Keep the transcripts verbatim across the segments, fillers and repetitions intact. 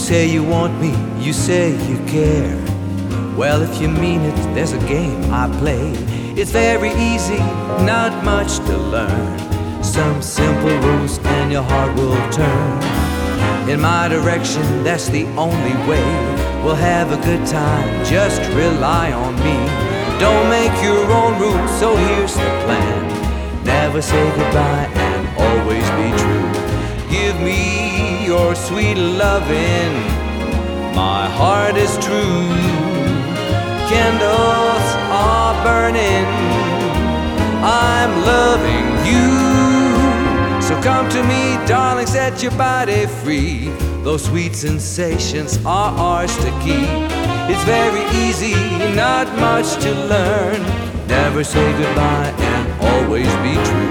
say you want me, you say you care. Well, if you mean it, there's a game I play. It's very easy, not much to learn. Some simple rules and your heart will turn in my direction, that's the only way. We'll have a good time, just rely on me. Don't make your own rules, so here's the plan. Never say goodbye and always be true. Give me your sweet loving, my heart is true. Candles are burning, I'm loving you. So come to me, darling, set your body free. Those sweet sensations are ours to keep. It's very easy, not much to learn. Never say goodbye and always be true.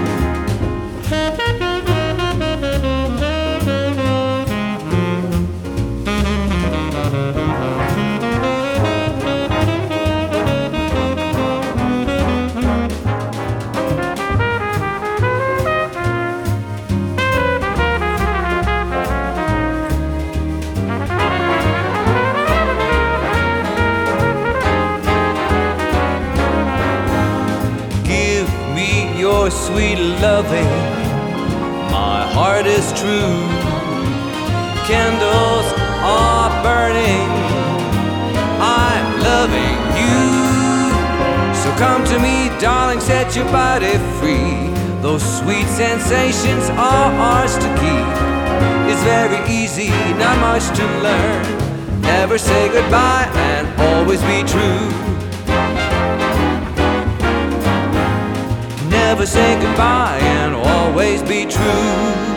Your sweet loving, my heart is true. Candles are burning, I'm loving you. So come to me, darling, set your body free. Those sweet sensations are ours to keep. It's very easy, not much to learn. Never say goodbye and always be true. Never say goodbye and always be true.